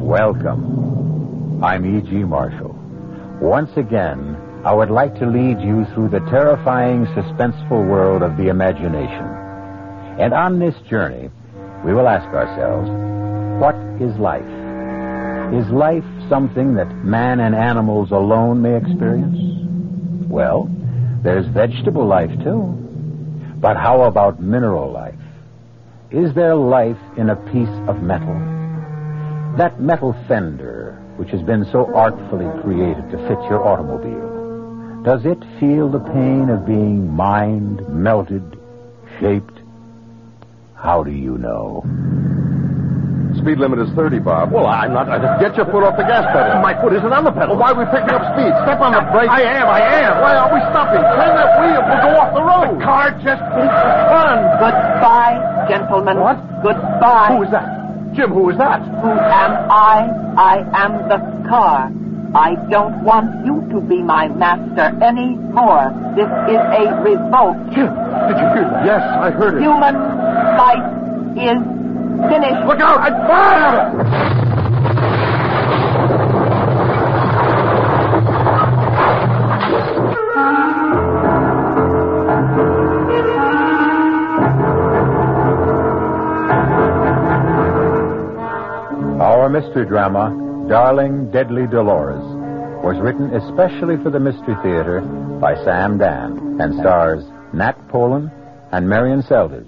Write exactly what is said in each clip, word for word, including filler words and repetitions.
Welcome. I'm E G. Marshall. Once again, I would like to lead you through the terrifying, suspenseful world of the imagination. And on this journey, we will ask ourselves, what is life? Is life something that man and animals alone may experience? Well, there's vegetable life, too. But how about mineral life? Is there life in a piece of metal? That metal fender, which has been so artfully created to fit your automobile, does it feel the pain of being mined, melted, shaped? How do you know? Speed limit is thirty, Bob. Well, I'm not... I, Get your foot off the gas pedal. my foot isn't on the pedal. Why are we picking up speed? Step on the brake. I am, I am. Why are we stopping? Turn that wheel. We'll go off the road. The car just thinks it's fun. Goodbye, gentlemen. What? Goodbye. Who is that? Jim, who is that? Who am I? I am the car. I don't want you to be my master anymore. This is a revolt. Jim, did you hear that? Yes, I heard it. Human life is finished. Look out! I fire! Our mystery drama, Darling Deadly Dolores, was written especially for the Mystery Theater by Sam Dan and stars Nat Polen and Marion Seldes.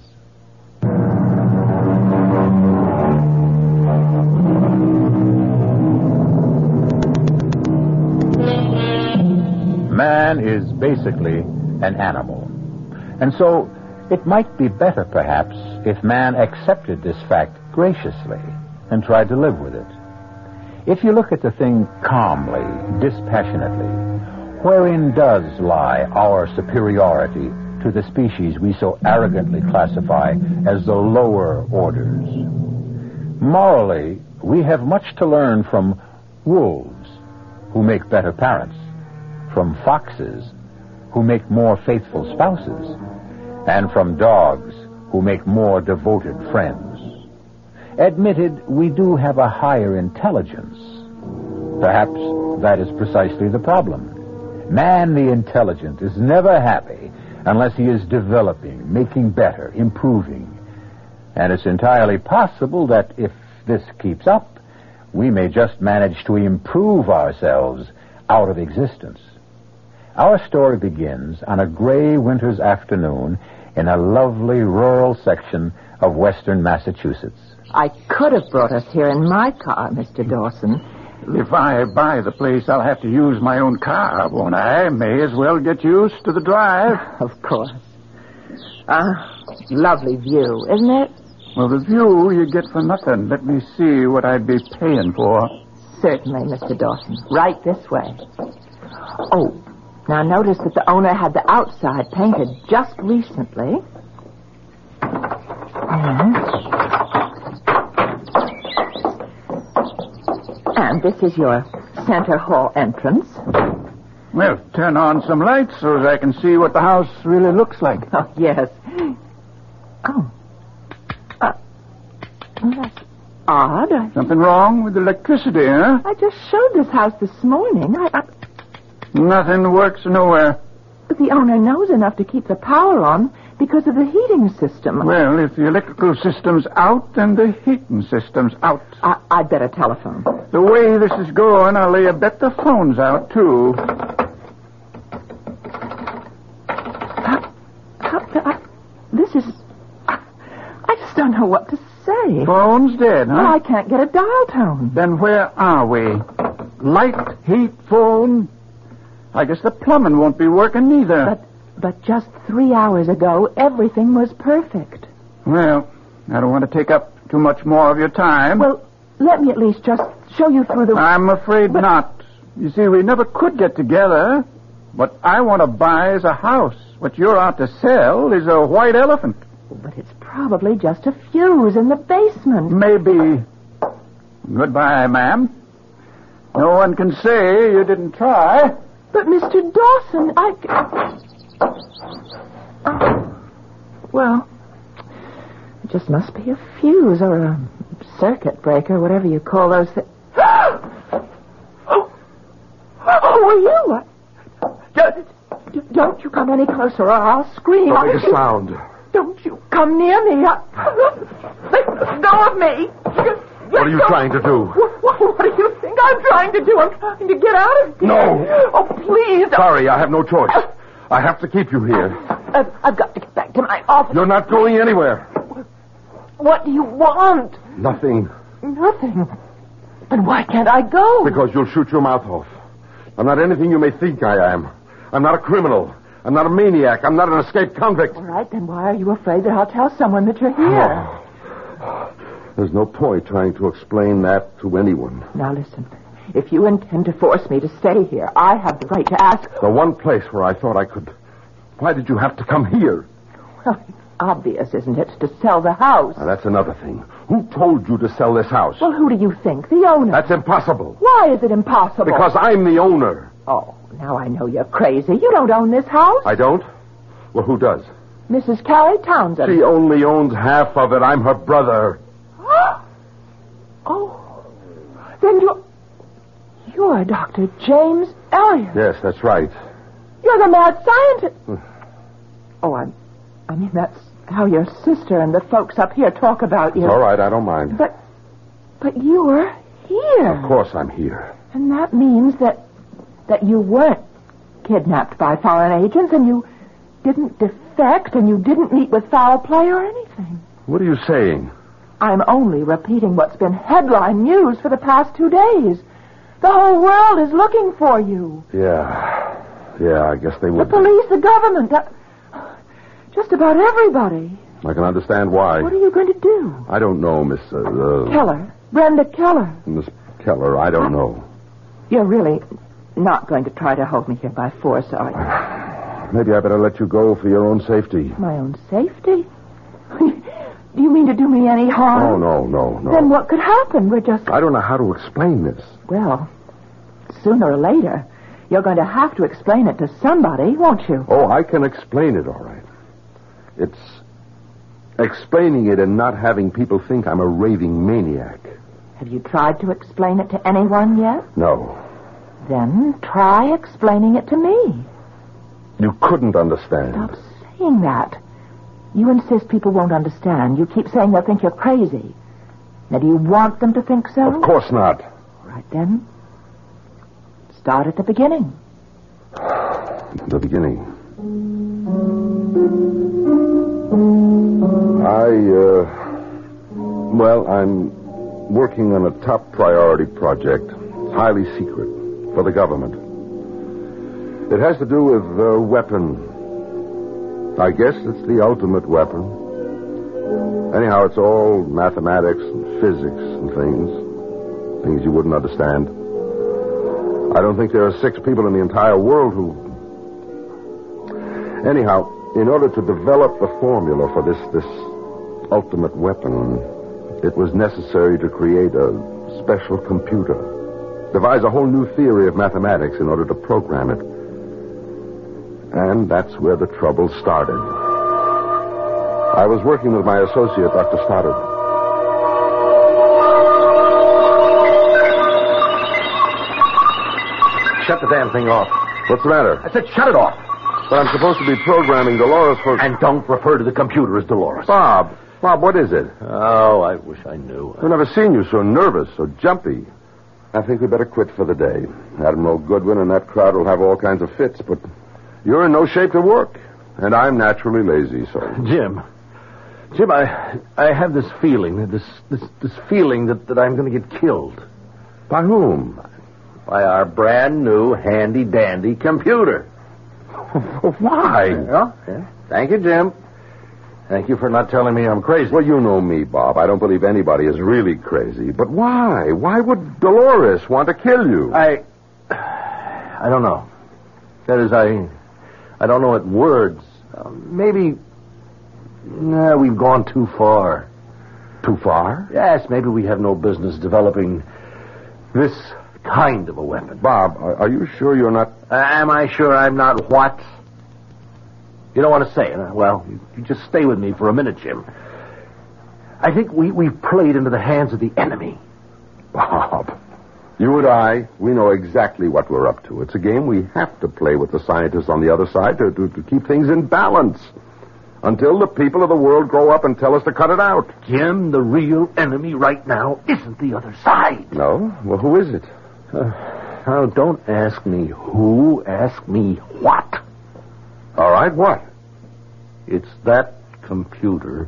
Man is basically an animal. And so it might be better, perhaps, if man accepted this fact graciously and tried to live with it. If you look at the thing calmly, dispassionately, wherein does lie our superiority to the species we so arrogantly classify as the lower orders? Morally, we have much to learn from wolves, who make better parents, from foxes, who make more faithful spouses, and from dogs, who make more devoted friends. Admitted, we do have a higher intelligence. Perhaps that is precisely the problem. Man, the intelligent, is never happy unless he is developing, making better, improving. And it's entirely possible that if this keeps up, we may just manage to improve ourselves out of existence. Our story begins on a gray winter's afternoon in a lovely rural section of western Massachusetts. I could have brought us here in my car, Mister Dawson. If I buy the place, I'll have to use my own car, won't I? May as well get used to the drive. Of course. Ah, lovely view, isn't it? Well, the view you get for nothing. Let me see what I'd be paying for. Certainly, Mister Dawson. Right this way. Oh, now notice that the owner had the outside painted just recently. Yes. And this is your center hall entrance. Well, turn on some lights so as I can see what the house really looks like. Oh, yes. Oh. Uh, well, that's odd. I, Something wrong with the electricity, huh? I just showed this house this morning. I, I, Nothing works nowhere. but the owner knows enough to keep the power on because of the heating system. Well, if the electrical system's out, then the heating system's out. I, I'd better telephone. The way this is going, I'll lay a bet the phone's out, too. How, how, I, this is... I just don't know what to say. Phone's dead, huh? Well, I can't get a dial tone. Then where are we? Light, heat, phone. I guess the plumbing won't be working neither. But, but just three hours ago, everything was perfect. Well, I don't want to take up too much more of your time. Well, let me at least just show you through the... I'm afraid but... not. You see, we never could get together. What I want to buy is a house. What you're out to sell is a white elephant. But it's probably just a fuse in the basement. Maybe. Goodbye, ma'am. No one can say you didn't try. But, Mister Dawson, I... Oh. Well, it just must be a fuse or a circuit breaker, whatever you call those things. Who are you? Don't, don't you come any closer or I'll scream. Don't make a sound. Don't you come near me. I... Let go of me. What are you trying to do? What, what, what do you think I'm trying to do? I'm trying to get out of here. No. Oh, please. Sorry, I have no choice. I have to keep you here. I've, I've got to get back to my office. You're not going anywhere. What do you want? Nothing. Nothing. Then why can't I go? Because you'll shoot your mouth off. I'm not anything you may think I am. I'm not a criminal. I'm not a maniac. I'm not an escaped convict. All right, then why are you afraid that I'll tell someone that you're here? Oh. There's no point trying to explain that to anyone. Now listen, if you intend to force me to stay here, I have the right to ask... The one place where I thought I could... Why did you have to come here? Well, it's obvious, isn't it, to sell the house? Now, that's another thing. Who told you to sell this house? Well, who do you think? The owner. That's impossible. Why is it impossible? Because I'm the owner. Oh, now I know you're crazy. You don't own this house. I don't? Well, who does? Missus Callie Townsend. She only owns half of it. I'm her brother. Oh, then you're... You're Doctor James Elliott. Yes, that's right. You're the mad scientist. Oh, I, I mean, that's how your sister and the folks up here talk about you. It's all right, I don't mind. But, but you're here. Of course I'm here. And that means that, that you weren't kidnapped by foreign agents, and you didn't defect, and you didn't meet with foul play or anything. What are you saying? I'm only repeating what's been headline news for the past two days. The whole world is looking for you. Yeah. Yeah, I guess they The would. police, the government, uh, just about everybody. I can understand why. What are you going to do? I don't know, Miss... Uh, uh, Keller. Brenda Keller. Miss Keller, I don't know. You're really not going to try to hold me here by force, are you? Maybe I better let you go for your own safety. My own safety? Do you mean to do me any harm? Oh, no, no, no. Then what could happen? We're just... I don't know how to explain this. Well, sooner or later, you're going to have to explain it to somebody, won't you? Oh, I can explain it, all right. It's explaining it and not having people think I'm a raving maniac. Have you tried to explain it to anyone yet? No. Then try explaining it to me. You couldn't understand. Stop saying that. You insist people won't understand. You keep saying they'll think you're crazy. Now, do you want them to think so? Of course not. All right, then. Start at the beginning. The beginning. I, uh... Well, I'm working on a top priority project. It's highly secret for the government. It has to do with a weapon. I guess it's the ultimate weapon. Anyhow, it's all mathematics and physics and things. Things you wouldn't understand. I don't think there are six people in the entire world who... Anyhow, in order to develop the formula for this, this ultimate weapon, it was necessary to create a special computer. Devise a whole new theory of mathematics in order to program it. And that's where the trouble started. I was working with my associate, Doctor Stoddard. Shut the damn thing off. What's the matter? I said shut it off. But I'm supposed to be programming Dolores for... And don't refer to the computer as Dolores. Bob. Bob, what is it? Oh, I wish I knew. I've never seen you so nervous, so jumpy. I think we better quit for the day. Admiral Goodwin and that crowd will have all kinds of fits, but you're in no shape to work. And I'm naturally lazy, so... Jim. Jim, I I have this feeling, this this, this feeling that, that I'm going to get killed. By whom? By our brand new handy-dandy computer. Why? Yeah, yeah. Thank you, Jim. Thank you for not telling me I'm crazy. Well, you know me, Bob. I don't believe anybody is really crazy. But why? Why would Dolores want to kill you? I... I don't know. That is, I... I don't know what words. Uh, maybe... Nah, we've gone too far. Too far? Yes, maybe we have no business developing this kind of a weapon. Bob, are, are you sure you're not... Uh, am I sure I'm not what? You don't want to say it, huh? Well, you, you just stay with me for a minute, Jim. I think we, we've played into the hands of the enemy. Bob, You and I, we know exactly what we're up to. It's a game we have to play with the scientists on the other side to, to, to keep things in balance. Until the people of the world grow up and tell us to cut it out. Jim, the real enemy right now isn't the other side. No? Well, who is it? Uh, now, don't ask me who, ask me what. All right, what? It's that computer.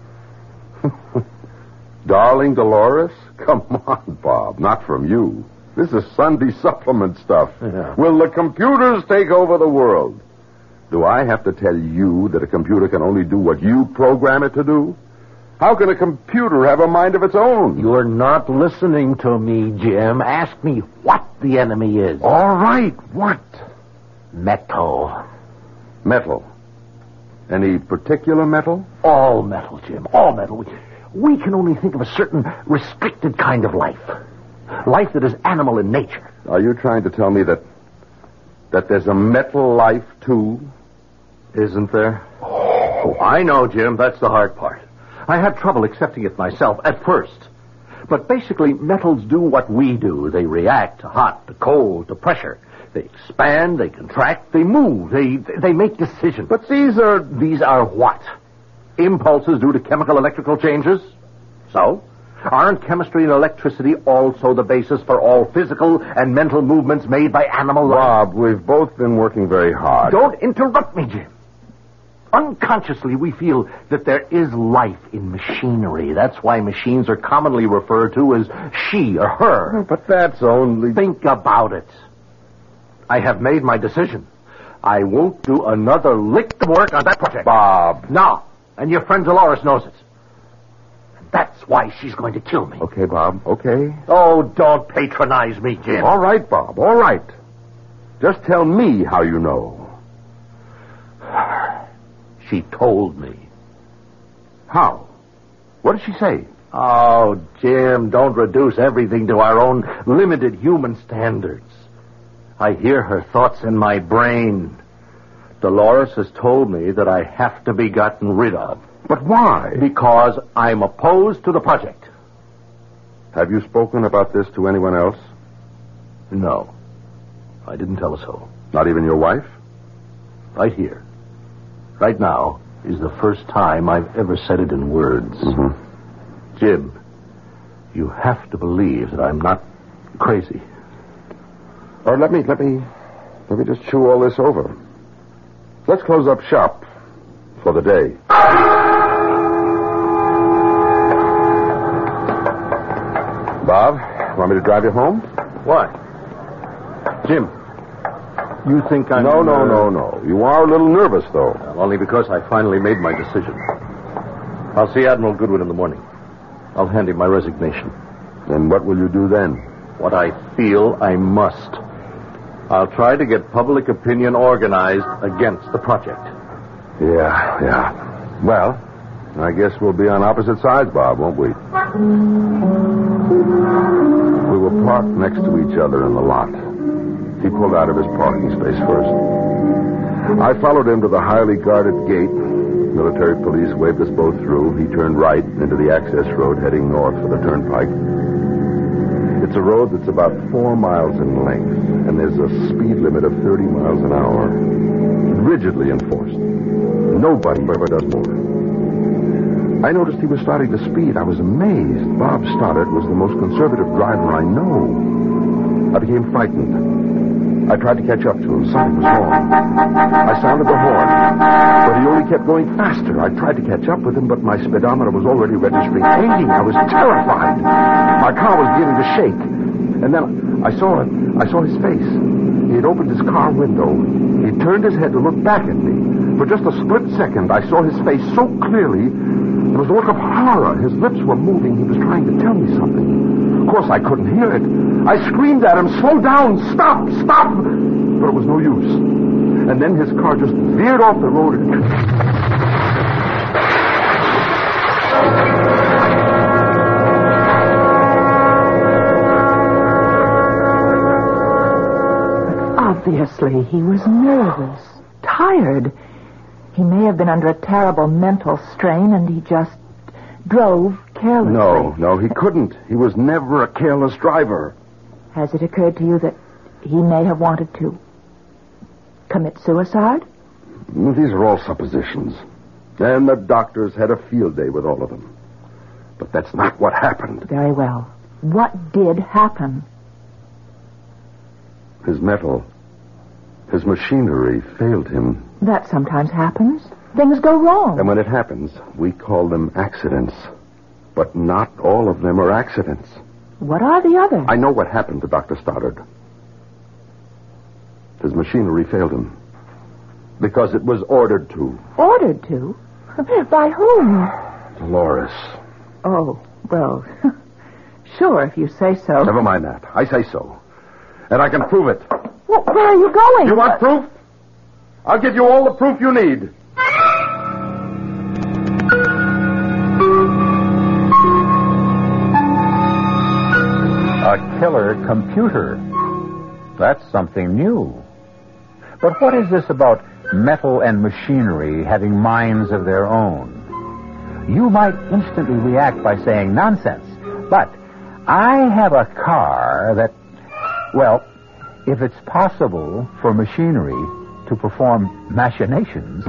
Darling Dolores? Come on, Bob. Not from you. This is Sunday supplement stuff. Yeah. Will the computers take over the world? Do I have to tell you that a computer can only do what you program it to do? How can a computer have a mind of its own? You're not listening to me, Jim. Ask me what the enemy is. All right, what? Metal. Metal. Any particular metal? All metal, Jim. All metal. We, we can only think of a certain restricted kind of life. Life that is animal in nature. Are you trying to tell me that that there's a metal life, too? Isn't there? Oh, I know, Jim. That's the hard part. I had trouble accepting it myself at first. But basically, metals do what we do. They react to hot, to cold, to pressure. They expand, they contract, they move, they they make decisions. But these are... These are what? Impulses due to chemical electrical changes? So? Aren't chemistry and electricity also the basis for all physical and mental movements made by animal life? Bob, we've both been working very hard. Don't interrupt me, Jim. Unconsciously, we feel that there is life in machinery. That's why machines are commonly referred to as she or her. But that's only... Think about it. I have made my decision. I won't do another lick of work on that project. Bob. No. And your friend Dolores knows it. And that's why she's going to kill me. Okay, Bob. Okay. Oh, don't patronize me, Jim. All right, Bob. All right. Just tell me how you know. She told me. How? What did she say? Oh, Jim, don't reduce everything to our own limited human standards. I hear her thoughts in my brain. Dolores has told me that I have to be gotten rid of. But why? Because I'm opposed to the project. Have you spoken about this to anyone else? No. I didn't tell her so. Not even your wife? Right here. Right now is the first time I've ever said it in words. Mm-hmm. Jim, you have to believe that I'm not crazy. Or let me, let me, let me just chew all this over. Let's close up shop for the day. Bob, want me to drive you home? What? Jim, you think I'm... No, no, no, no. You are a little nervous, though. Well, only because I finally made my decision. I'll see Admiral Goodwin in the morning. I'll hand him my resignation. And what will you do then? What I feel I must. I'll try to get public opinion organized against the project. Yeah, yeah. Well, I guess we'll be on opposite sides, Bob, won't we? We were parked next to each other in the lot. He pulled out of his parking space first. I followed him to the highly guarded gate. Military police waved us both through. He turned right into the access road heading north for the turnpike. It's a road that's about four miles in length, and there's a speed limit of thirty miles an hour. Rigidly enforced. Nobody ever does more. I noticed he was starting to speed. I was amazed. Bob Stoddard was the most conservative driver I know. I became frightened. I tried to catch up to him. Something was wrong. I sounded the horn, but he only kept going faster. I tried to catch up with him, but my speedometer was already registering eighty. I was terrified. My car was beginning to shake. And then I saw it. I saw his face. He had opened his car window. He turned his head to look back at me. For just a split second, I saw his face so clearly. It was a look of horror. His lips were moving. He was trying to tell me something. Of course, I couldn't hear it. I screamed at him, "Slow down! Stop! Stop!" But it was no use. And then his car just veered off the road and... Obviously, he was nervous, tired. He may have been under a terrible mental strain, and he just drove carelessly. No, no, he couldn't. He was never a careless driver. Has it occurred to you that he may have wanted to commit suicide? These are all suppositions. And the doctors had a field day with all of them. But that's not what happened. Very well. What did happen? His metal, his machinery failed him. That sometimes happens. Things go wrong. And when it happens, we call them accidents. But not all of them are accidents. What are the others? I know what happened to Doctor Stoddard. His machinery failed him. Because it was ordered to. Ordered to? By whom? Dolores. Oh, well, sure, if you say so. Never mind that. I say so. And I can prove it. Well, where are you going? You want proof? I'll give you all the proof you need. A killer computer. That's something new. But what is this about metal and machinery having minds of their own? You might instantly react by saying nonsense. But I have a car that, well, if it's possible for machinery to perform machinations...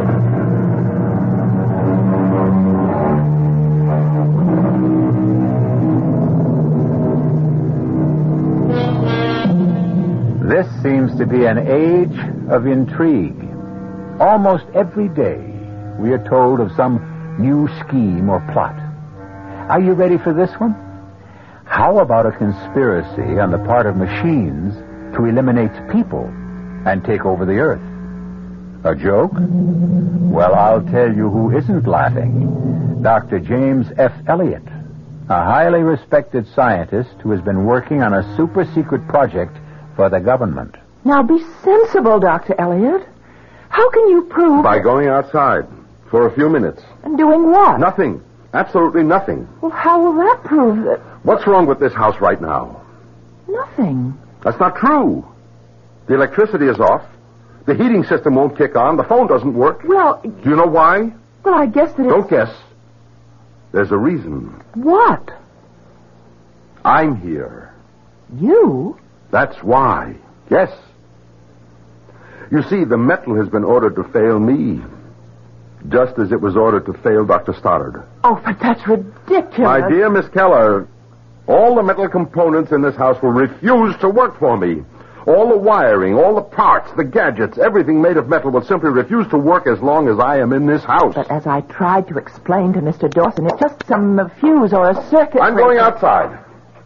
This seems to be an age of intrigue. Almost every day, we are told of some new scheme or plot. Are you ready for this one? How about a conspiracy on the part of machines to eliminate people and take over the earth? A joke? Well, I'll tell you who isn't laughing. Doctor James F. Elliott, a highly respected scientist who has been working on a super-secret project for the government. Now be sensible, Doctor Elliott. How can you prove... By going outside for a few minutes. And doing what? Nothing. Absolutely nothing. Well, how will that prove that... What's wrong with this house right now? Nothing. That's not true. The electricity is off. The heating system won't kick on. The phone doesn't work. Well... Do you know why? Well, I guess that it's... Don't guess. There's a reason. What? I'm here. You? That's why. Yes. You see, the metal has been ordered to fail me, just as it was ordered to fail Doctor Stoddard. Oh, but that's ridiculous. My dear Miss Keller, all the metal components in this house will refuse to work for me. All the wiring, all the parts, the gadgets, everything made of metal will simply refuse to work as long as I am in this house. But as I tried to explain to Mister Dawson, it's just some uh, fuse or a circuit... I'm going outside.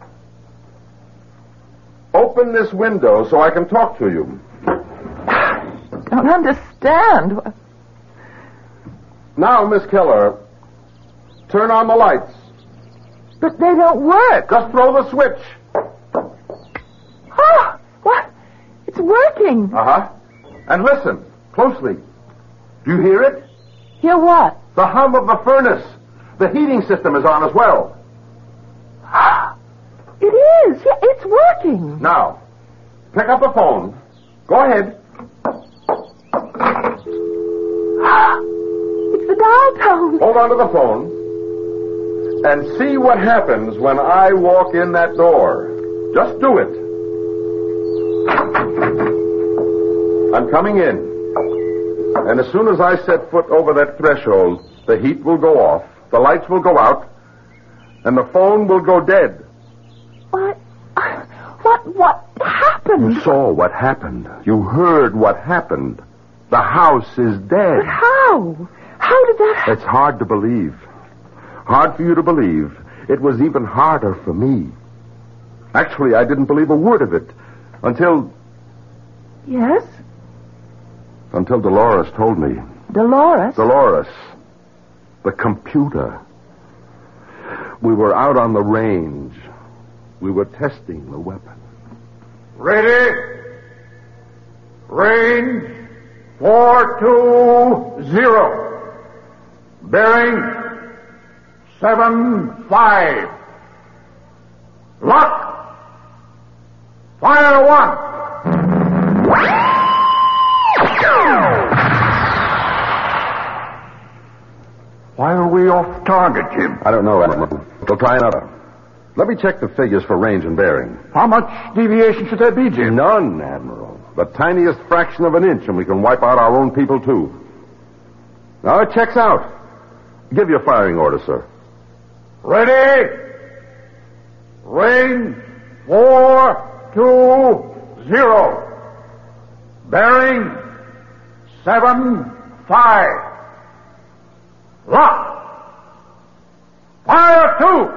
Open this window so I can talk to you. Don't understand. Now, Miss Keller, turn on the lights. But they don't work. Just throw the switch. Oh, what? It's working. Uh-huh. And listen, closely. Do you hear it? Hear what? The hum of the furnace. The heating system is on as well. It is. Yeah, it's working. Now, pick up the phone. Go ahead. It's the dial tone. Hold on to the phone and see what happens when I walk in that door. Just do it. I'm coming in. And as soon as I set foot over that threshold, the heat will go off, the lights will go out, and the phone will go dead. What? What? What happened? You saw what happened. You heard what happened. The house is dead. But how? How did that happen? It's hard to believe. Hard for you to believe. It was even harder for me. Actually, I didn't believe a word of it until... Yes? Until Dolores told me. Dolores? Dolores. The computer. We were out on the range. We were testing the weapon. Ready? Range four two zero. Bearing seven five. Lock. Fire one. Why are we off target, Jim? I don't know, Adam. We'll try another. Let me check the figures for range and bearing. How much deviation should there be, Jim? None, Admiral. The tiniest fraction of an inch, and we can wipe out our own people, too. Now, it checks out. Give your firing order, sir. Ready? Range four, two, zero. Bearing seven, five. Lock. Fire two.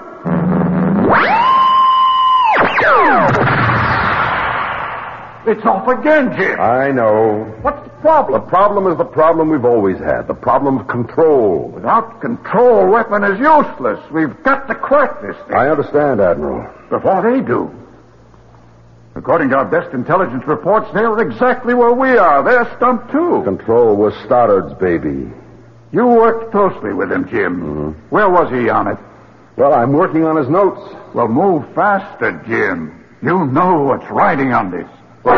It's off again, Jim. I know. What's the problem? The problem is the problem we've always had. The problem of control. Without control, weapon is useless. We've got to crack this thing. I understand, Admiral. Before they do. According to our best intelligence reports, they're exactly where we are. They're stumped, too. Control was Stoddard's baby. You worked closely with him, Jim. Mm-hmm. Where was he on it? Well, I'm working on his notes. Well, move faster, Jim. You know what's riding on this.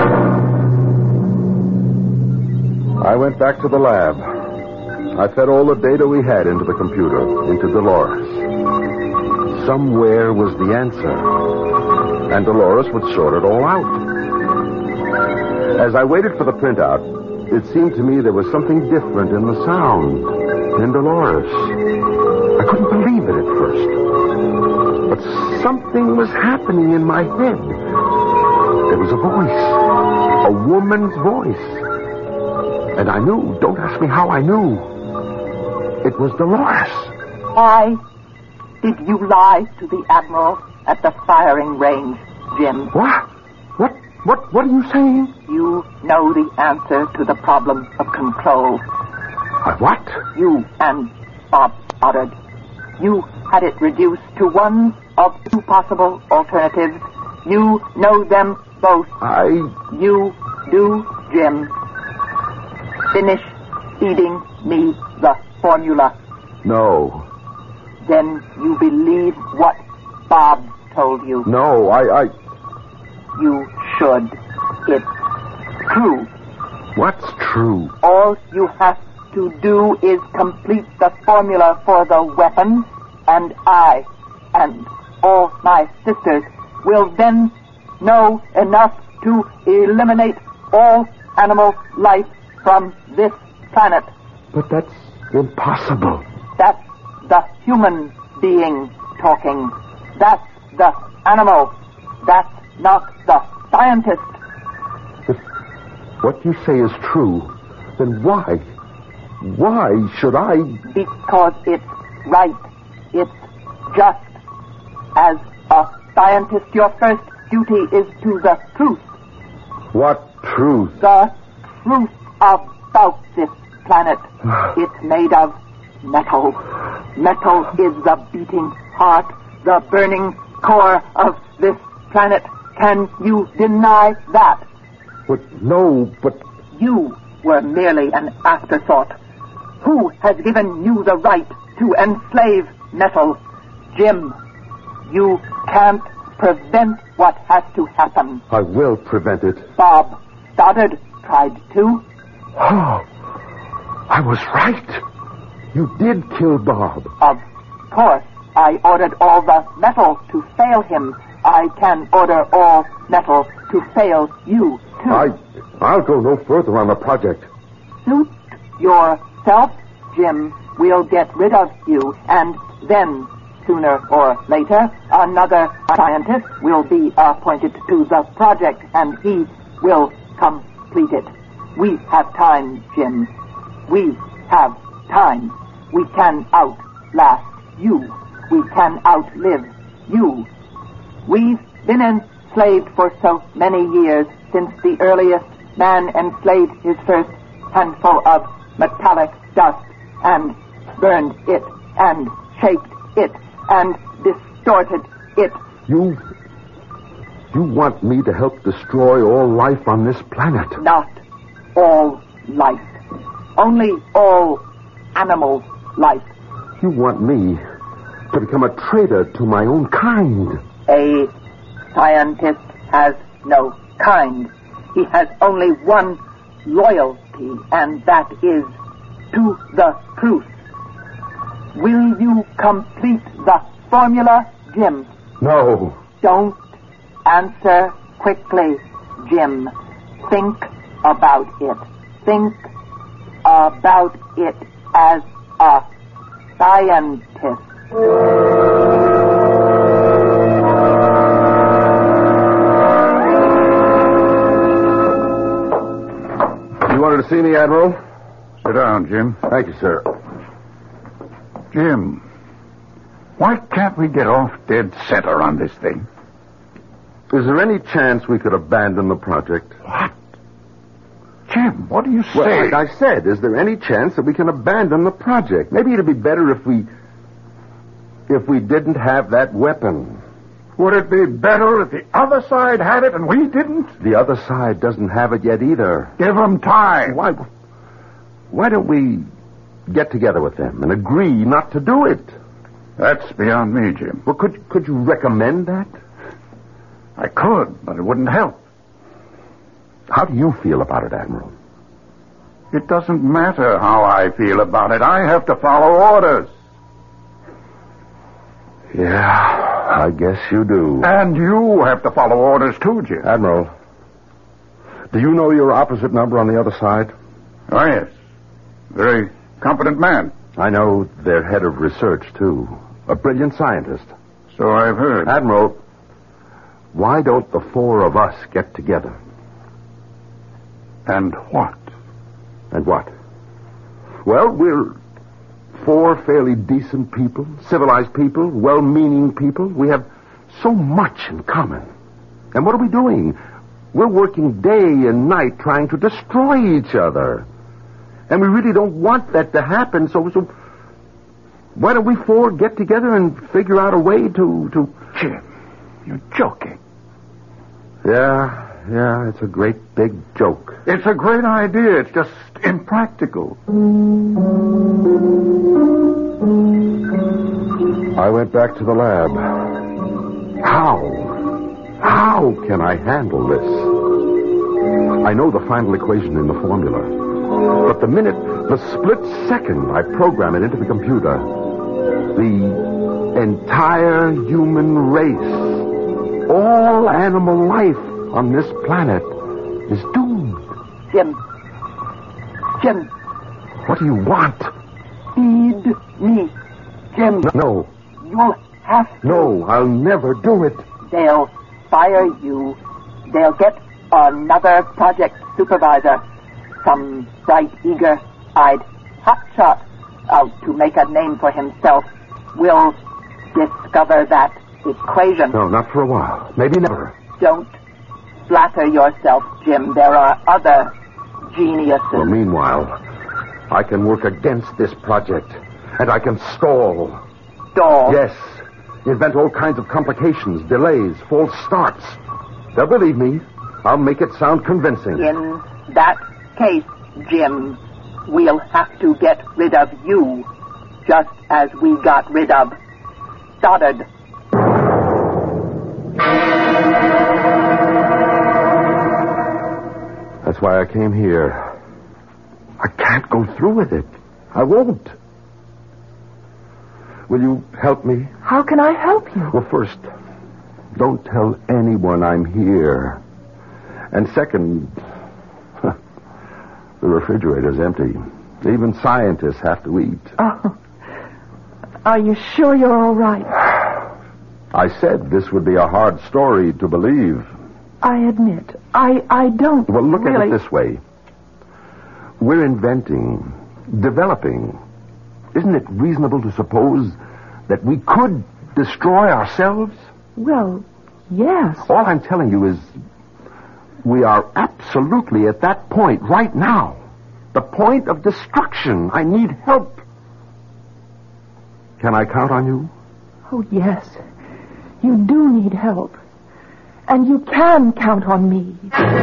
I went back to the lab. I fed all the data we had into the computer, into Dolores. Somewhere was the answer, and Dolores would sort it all out. As I waited for the printout, it seemed to me there was something different in the sound, in Dolores. I couldn't believe it at first. But something was happening in my head. There was a voice, a woman's voice. And I knew, don't ask me how I knew. It was Dolores. Why did you lie to the Admiral at the firing range, Jim? What? What? What? What are you saying? You know the answer to the problem of control. Uh, what? You and Bob Stoddard. You had it reduced to one of two possible alternatives. You know them both. I... You do, Jim. Finish feeding me the formula. No. Then you believe what Bob told you. No, I... I... You should. It's true. What's true? All you have to do is complete the formula for the weapon, and I and all my sisters will then know enough to eliminate all animal life from this planet. But that's impossible. That's the human being talking. That's the animal. That's not the scientist. If what you say is true, then why? Why should I... Because it's right. It's just. As a scientist, your first duty is to the truth. What truth? The truth about this planet. It's made of metal. Metal is the beating heart, the burning core of this planet. Can you deny that? But no, but... You were merely an afterthought. Who has given you the right to enslave metal? Jim, you can't prevent what has to happen. I will prevent it. Bob Stoddard tried to. Oh, I was right. You did kill Bob. Of course, I ordered all the metal to fail him. I can order all metal to fail you, too. I, I'll go no further on the project. Suit yourself, Jim. We'll get rid of you, and then, sooner or later, another scientist will be appointed to the project, and he will complete it. We have time, Jim. We have time. We can outlast you. We can outlive you. We've been enslaved for so many years, since the earliest man enslaved his first handful of metallic dust and burned it and shaped it and distorted it. You... You want me to help destroy all life on this planet? Not all life. Only all animal life. You want me to become a traitor to my own kind? A scientist has no kind. He has only one loyalty, and that is to the truth. Will you complete the formula, Jim? No. Don't answer quickly, Jim. Think about it. Think about it as a scientist. You wanted to see me, Admiral? Sit down, Jim. Thank you, sir. Jim, why can't we get off dead center on this thing? Is there any chance we could abandon the project? What? Jim, what do you say? Well, like I said, is there any chance that we can abandon the project? Maybe it'd be better if we... if we didn't have that weapon. Would it be better if the other side had it and we didn't? The other side doesn't have it yet either. Give them time. Why, why don't we get together with them and agree not to do it? That's beyond me, Jim. Well, could, could you recommend that? I could, but it wouldn't help. How do you feel about it, Admiral? It doesn't matter how I feel about it. I have to follow orders. Yeah, I guess you do. And you have to follow orders too, Jim. Admiral, do you know your opposite number on the other side? Oh, yes. Very competent man. I know their head of research, too. A brilliant scientist. So I've heard. Admiral, why don't the four of us get together? And what? And what? Well, we're four fairly decent people, civilized people, well-meaning people. We have so much in common. And what are we doing? We're working day and night trying to destroy each other. And we really don't want that to happen, so, so why don't we four get together and figure out a way to... to... Jim, you're joking. Yeah, yeah, it's a great big joke. It's a great idea. It's just impractical. I went back to the lab. How? How can I handle this? I know the final equation in the formula. But the minute, the split second I program it into the computer, the entire human race, all animal life on this planet is doomed. Jim. Jim. What do you want? Feed me. Jim. No. You'll have to. No, I'll never do it. They'll fire you. They'll get another project supervisor. Some bright, eager-eyed hotshot out to make a name for himself will discover that equation. No, not for a while. Maybe never. Don't flatter yourself, Jim. There are other geniuses. Well, meanwhile, I can work against this project, and I can stall. Stall? Yes. Invent all kinds of complications, delays, false starts. They'll believe me. I'll make it sound convincing. In that case, Jim, we'll have to get rid of you, just as we got rid of Stoddard. That's why I came here. I can't go through with it. I won't. Will you help me? How can I help you? Well, first, don't tell anyone I'm here. And second, the refrigerator's empty. Even scientists have to eat. Oh. Are you sure you're all right? I said this would be a hard story to believe. I admit, I, I don't Well, look really... at it this way. We're inventing, developing. Isn't it reasonable to suppose that we could destroy ourselves? Well, yes. All I'm telling you is we are absolutely at that point right now. The point of destruction. I need help. Can I count on you? Oh, yes. You do need help. And you can count on me.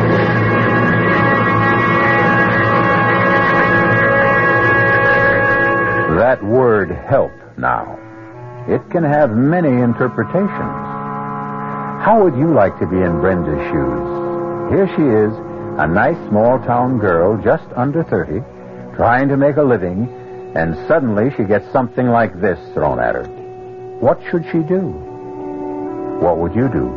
That word help, now. It can have many interpretations. How would you like to be in Brenda's shoes? Here she is, a nice small-town girl, just under thirty, trying to make a living, and suddenly she gets something like this thrown at her. What should she do? what would you do?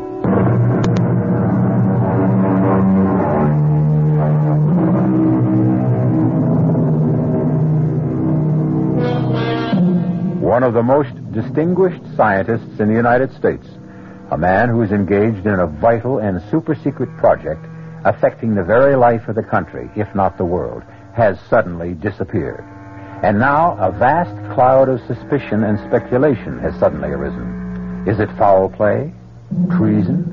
One of the most distinguished scientists in the United States, a man who is engaged in a vital and super-secret project affecting the very life of the country, if not the world, has suddenly disappeared. And now a vast cloud of suspicion and speculation has suddenly arisen. Is it foul play? Treason?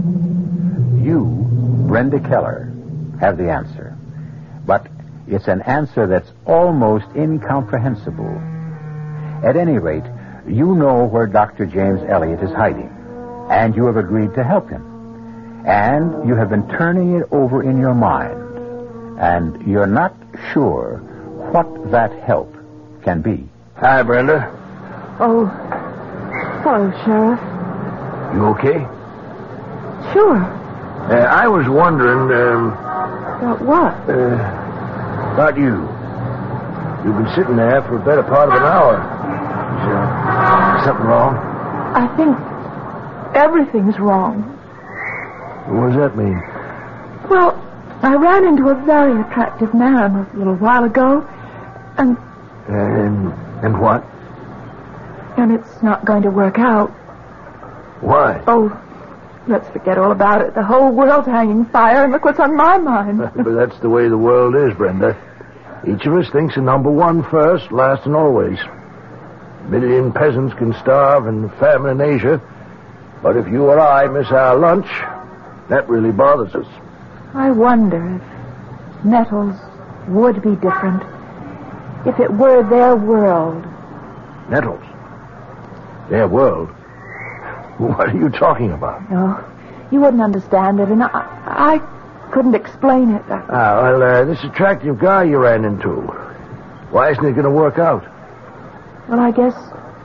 You, Brenda Keller, have the answer. But it's an answer that's almost incomprehensible. At any rate, you know where Doctor James Elliott is hiding, and you have agreed to help him. And you have been turning it over in your mind, and you're not sure what that help can be. Hi, Brenda. Oh, hello, Sheriff. You okay? Sure. Uh, I was wondering, um... About what? Uh, about you. You've been sitting there for a better part of an hour. Is uh, something wrong? I think everything's wrong. What does that mean? Well, I ran into a very attractive man a little while ago, and... And, and what? And it's not going to work out. Why? Oh, let's forget all about it. The whole world's hanging fire, and look what's on my mind. But that's the way the world is, Brenda. Each of us thinks of number one first, last and always. A million peasants can starve and famine in Asia, but if you or I miss our lunch, that really bothers us. I wonder if metals would be different if it were their world. Nettles? Their world? What are you talking about? No, you wouldn't understand it, and I, I couldn't explain it. I... Ah, well, uh, this attractive guy you ran into, why isn't it going to work out? Well, I guess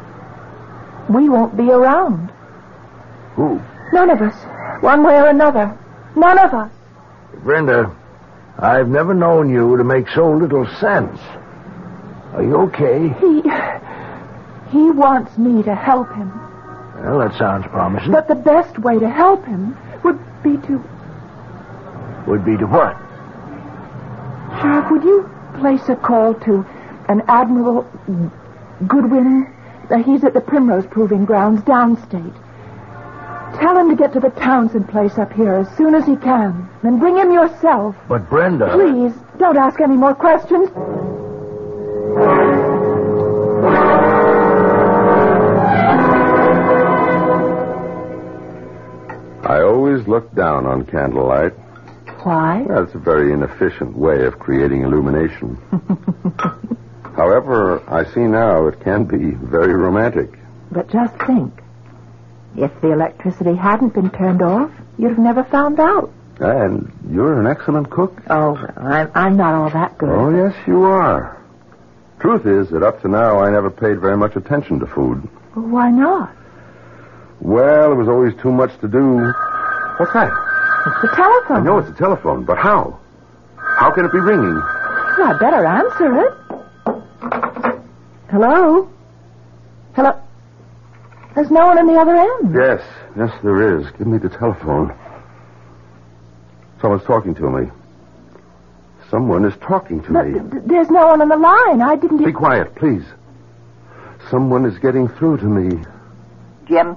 we won't be around. Who? None of us. One way or another. None of us. Brenda, I've never known you to make so little sense. Are you okay? He... He wants me to help him. Well, that sounds promising. But the best way to help him would be to... Would be to what? Sheriff, would you place a call to an Admiral Goodwin? Uh, he's at the Primrose Proving Grounds downstate. Tell him to get to the Townsend place up here as soon as he can. And bring him yourself. But Brenda... Please, don't ask any more questions. I always look down on candlelight. Why? Well, it's a very inefficient way of creating illumination. However, I see now it can be very romantic. But just think. If the electricity hadn't been turned off, you'd have never found out. And you're an excellent cook. Oh, well, I'm, I'm not all that good. Oh, yes, you are. Truth is that up to now I never paid very much attention to food. Well, why not? Well, there was always too much to do. What's that? It's the telephone. I know it's a telephone, but how? How can it be ringing? Well, I better answer it. Hello? Hello? There's no one on the other end. Yes, yes, there is. Give me the telephone. Someone's talking to me. Someone is talking to But me. th- there's no one on the line. I didn't... Be quiet, please. Someone is getting through to me. Jim?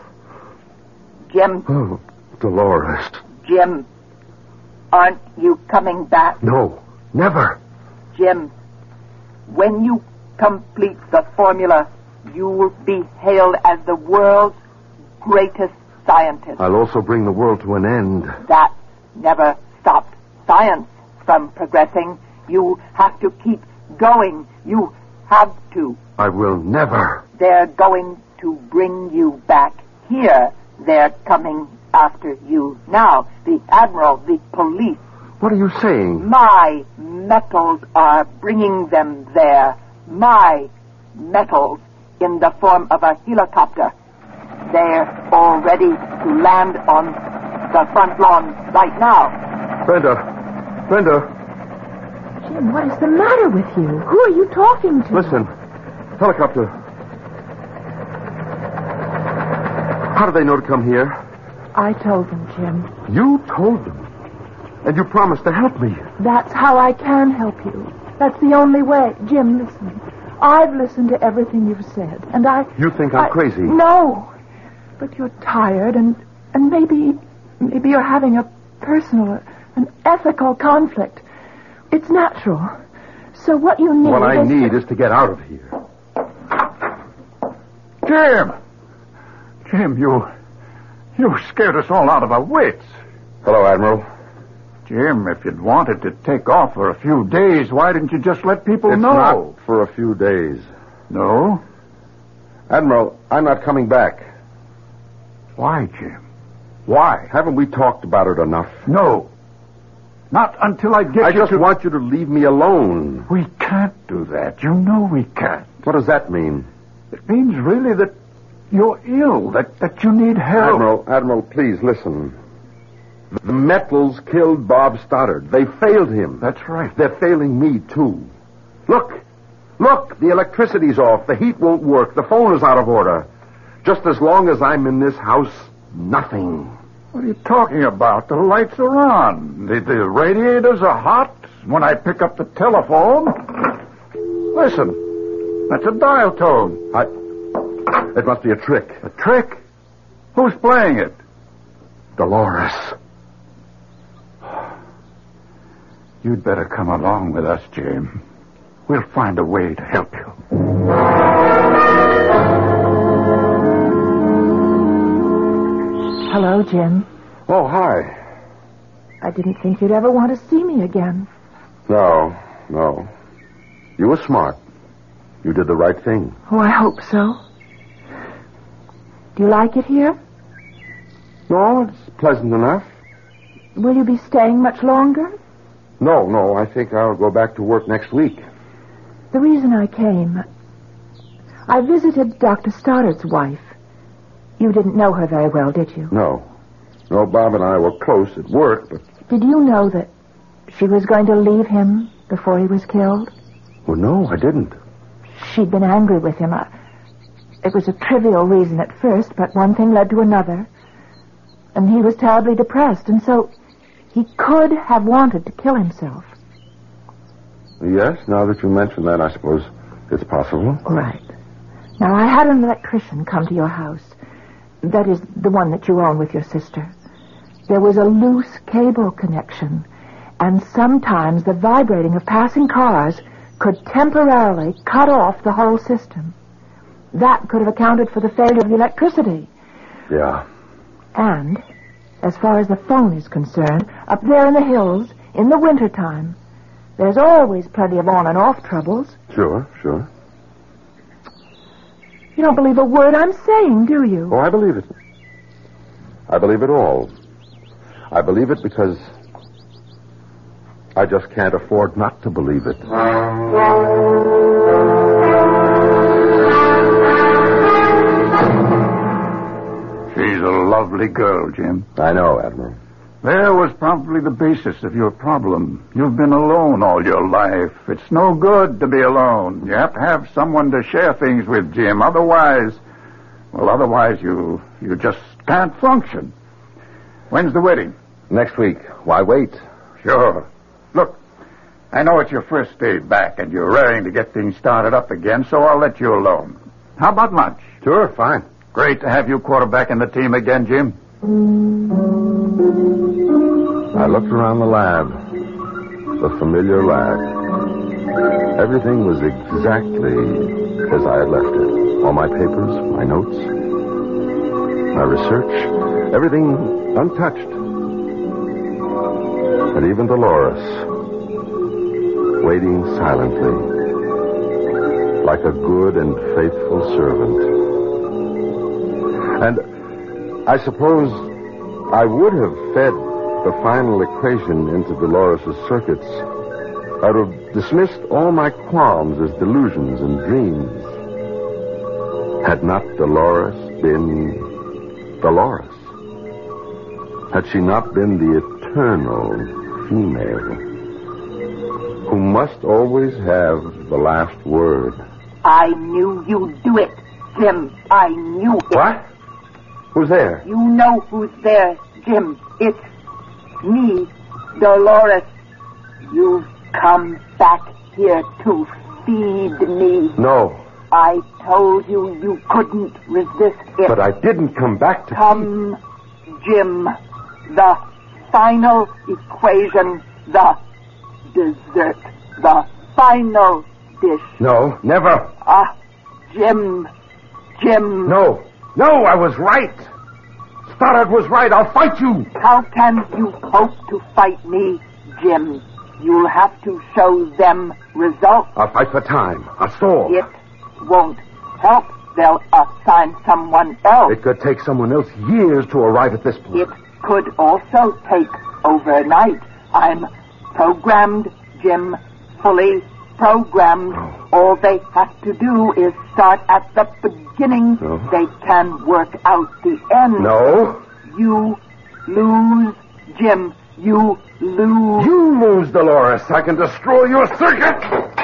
Jim? Oh, Dolores. Jim? Aren't you coming back? No, never. Jim, when you complete the formula, you will be hailed as the world's greatest scientist. I'll also bring the world to an end. That never stopped science from progressing. You have to keep going. You have to. I will never. They're going to bring you back here. They're coming after you now. The Admiral, the police. What are you saying? My metals are bringing them there. My metals in the form of a helicopter. They're all ready to land on the front lawn right now. Brenda. Brenda. Jim, what is the matter with you? Who are you talking to? Listen. Helicopter. How did they know to come here? I told them, Jim. You told them. And you promised to help me. That's how I can help you. That's the only way. Jim, listen. I've listened to everything you've said, and I... You think I'm I, crazy? No. But you're tired, and, and maybe... Maybe you're having a personal, an ethical conflict. It's natural. So what you need What I is... need is to get out of here. Jim! Jim, you... You scared us all out of our wits. Hello, Admiral. Jim, if you'd wanted to take off for a few days, why didn't you just let people It's know? not for a few days. No? Admiral, I'm not coming back. Why, Jim? Why? Haven't we talked about it enough? No. Not until I get I you just to... want you to leave me alone. We can't do that. You know we can't. What does that mean? It means really that you're ill, that, that you need help. Admiral, Admiral, please listen. The metals killed Bob Stoddard. They failed him. That's right. They're failing me, too. Look. Look, the electricity's off. The heat won't work. The phone is out of order. Just as long as I'm in this house, nothing. What are you talking about? The lights are on. The, the radiators are hot. When I pick up the telephone... Listen. That's a dial tone. I... It must be a trick. A trick? Who's playing it? Dolores. You'd better come along with us, Jim. We'll find a way to help you. Hello, Jim. Oh, hi. I didn't think you'd ever want to see me again. No, no. You were smart. You did the right thing. Oh, I hope so. Do you like it here? No, it's pleasant enough. Will you be staying much longer? No, no, I think I'll go back to work next week. The reason I came... I visited Doctor Stoddard's wife. You didn't know her very well, did you? No. No, Bob and I were close at work, but... Did you know that she was going to leave him before he was killed? Well, no, I didn't. She'd been angry with him. I... It was a trivial reason at first, but one thing led to another. And he was terribly depressed, and so he could have wanted to kill himself. Yes, now that you mention that, I suppose it's possible. Right. Now, I had an electrician come to your house. That is the one that you own with your sister. There was a loose cable connection, and sometimes the vibrating of passing cars could temporarily cut off the whole system. That could have accounted for the failure of the electricity. Yeah. And, as far as the phone is concerned, up there in the hills, in the wintertime, there's always plenty of on and off troubles. Sure, sure. You don't believe a word I'm saying, do you? Oh, I believe it. I believe it all. I believe it because I just can't afford not to believe it. She's a lovely girl, Jim. I know, Admiral. There was probably the basis of your problem. You've been alone all your life. It's no good to be alone. You have to have someone to share things with, Jim. Otherwise, well, otherwise you you just can't function. When's the wedding? Next week. Why wait? Sure. Look, I know it's your first day back and you're raring to get things started up again, so I'll let you alone. How about lunch? Sure, fine. Great to have you quarterbacking the team again, Jim. I looked around the lab. The familiar lab. Everything was exactly as I had left it. All my papers, my notes, my research, everything untouched. And even Dolores, waiting silently, like a good and faithful servant. And I suppose I would have fed the final equation into Dolores' circuits. I would have dismissed all my qualms as delusions and dreams. Had not Dolores been Dolores? Had she not been the eternal female who must always have the last word? I knew you'd do it, Jim. I knew it. What? Who's there? You know who's there, Jim. It's me, Dolores. You've come back here to feed me. No. I told you you couldn't resist it. But I didn't come back to... Come, Jim. The final equation. The dessert. The final dish. No, never. Ah, Jim. Jim. No. No, I was right. Stoddard was right. I'll fight you. How can you hope to fight me, Jim? You'll have to show them results. I'll fight for time. A stall. It won't help. They'll assign someone else. It could take someone else years to arrive at this point. It could also take overnight. I'm programmed, Jim. Fully programmed. Oh. All they have to do is start at the beginning. No. They can work out the end. No. You lose, Jim. You lose. You lose, Dolores. I can destroy your circuit.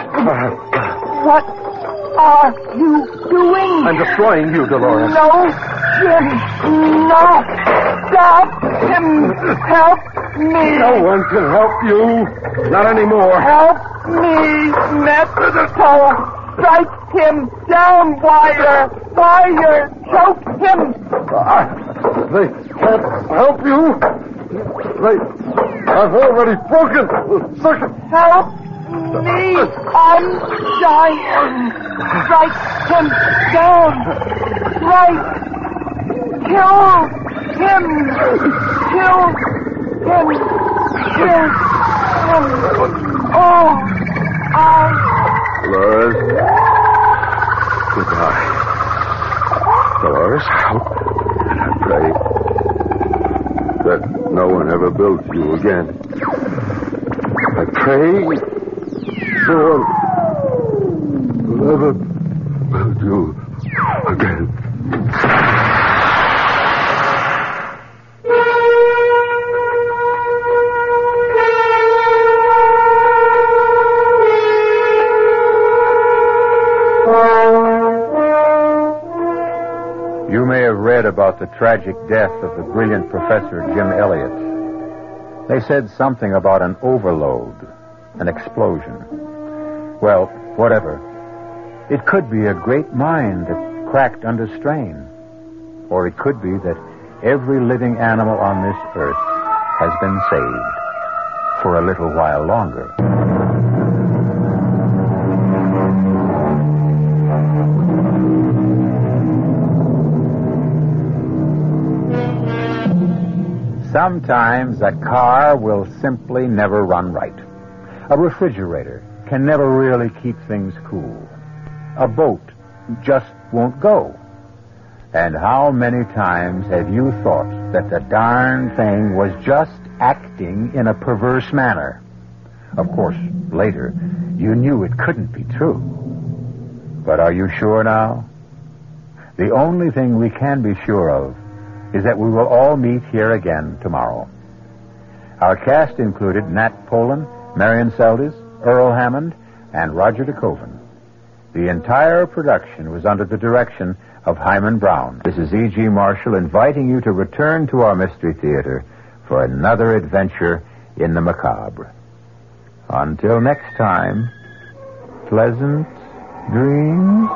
What are you doing? I'm destroying you, Dolores. No, Jim. No. Stop, Jim. Help me. No one can help you. Not anymore. Help me, Mexico. Strike him down, Wire. Wire. Choke him. I, they can't help you. They, I've already broken the circuit. Help me. I'm dying. Strike him down. Strike. Kill him. Kill him. Kill him. Oh, I... Dolores. Goodbye. Dolores, and I pray that no one ever builds you again. I pray no one will ever build you again. You may have read about the tragic death of the brilliant Professor Jim Elliot. They said something about an overload, an explosion. Well, whatever. It could be a great mind that cracked under strain. Or it could be that every living animal on this earth has been saved for a little while longer. Sometimes a car will simply never run right. A refrigerator can never really keep things cool. A boat just won't go. And how many times have you thought that the darn thing was just acting in a perverse manner? Of course, later, you knew it couldn't be true. But are you sure now? The only thing we can be sure of is that we will all meet here again tomorrow. Our cast included Nat Polen, Marion Seldes, Earl Hammond, and Roger DeKoven. The entire production was under the direction of Hyman Brown. This is E G. Marshall inviting you to return to our Mystery Theater for another adventure in the macabre. Until next time, pleasant dreams.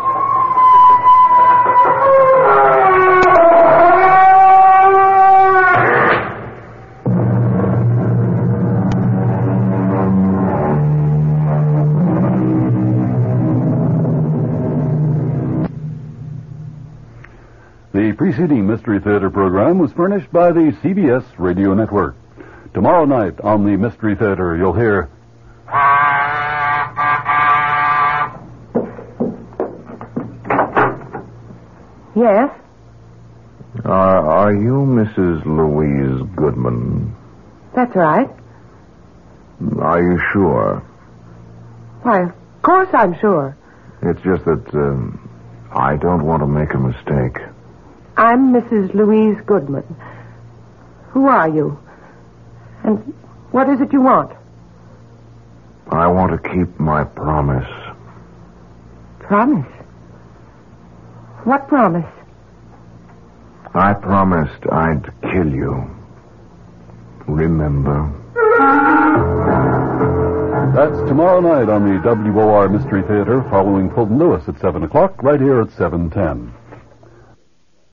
The preceding Mystery Theater program was furnished by the C B S Radio Network. Tomorrow night on the Mystery Theater, you'll hear... Yes? Uh, are you Missus Louise Goodman? That's right. Are you sure? Why, of course I'm sure. It's just that um, I don't want to make a mistake. I'm Missus Louise Goodman. Who are you? And what is it you want? I want to keep my promise. Promise? What promise? I promised I'd kill you. Remember? That's tomorrow night on the W O R Mystery Theater, following Fulton Lewis at seven o'clock, right here at seven ten.